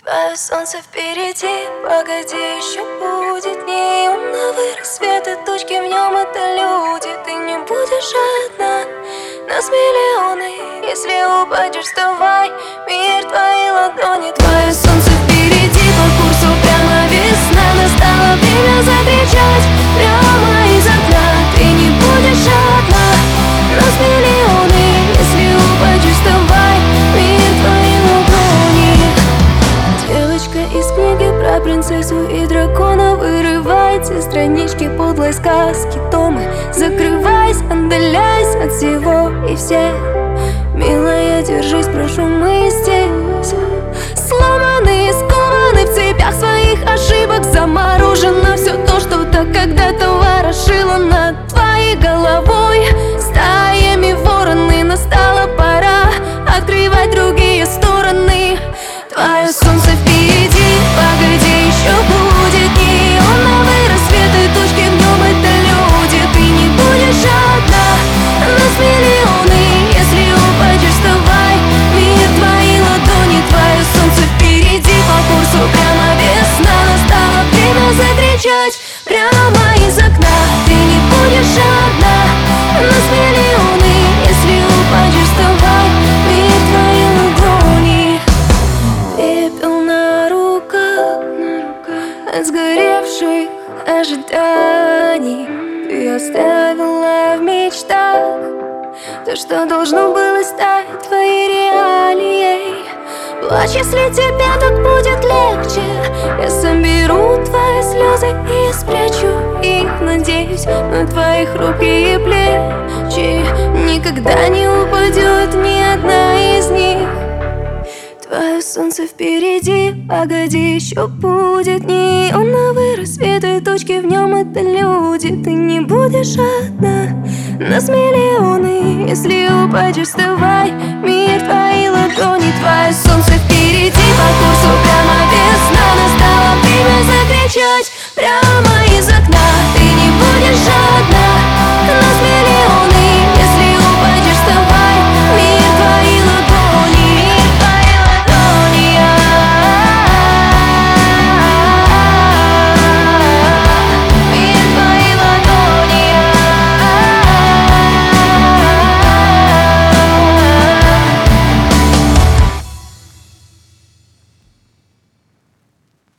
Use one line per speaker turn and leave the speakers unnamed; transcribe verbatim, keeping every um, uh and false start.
Твое солнце впереди, погоди, еще будет неоновый рассвет, и точки в нем это люди. Ты не будешь одна, нас миллионы. Если упадешь, вставай, мир твои ладони. Твое солнце впереди, по курсу прямо весна. Настало время закричать прямо из окна. Ты не будешь одна, нас миллионы. Если упадешь, вставай, мир твои ладони. Девочка из книги про принцессу и дракона вырывается из странички подлой сказки Томы. Закрывайся, отдаляйся от всего и всех. Милая, держись, прошу, мы здесь. Сломаны, скованы в цепях своих ошибок. Заморожено все то, что так когда-то ворошило над твоей головой. Стаями вороны, настала пора открывать другие стороны. Твое солнце впереди, погоди, еще будет неоновый рассвет, и точки в нем это люди. Ты не будешь одна, нас миллионы. Если упадешь, вставай, мир твои ладони. Твое солнце впереди, по курсу прямо весна. Настало время закричать прямо из окна. Ты не будешь одна, нас миллионы. Если упадешь, вставай, мир твои ладони. Пепел на руках, на руках от сгоревших ожиданий. Ты оставила в мечтах то, что должно было стать твоей реалией. Плачь, если тебе тут будет легче. Я соберу твои слезы и спрячу их, надеюсь, на твои хрупкие плечи. Никогда не упадет ни одна из них. Твое солнце впереди, погоди, еще будет неоновый рассвет, и точки в нем это люди. Ты не будешь одна, нас миллионы. Если упадешь, вставай,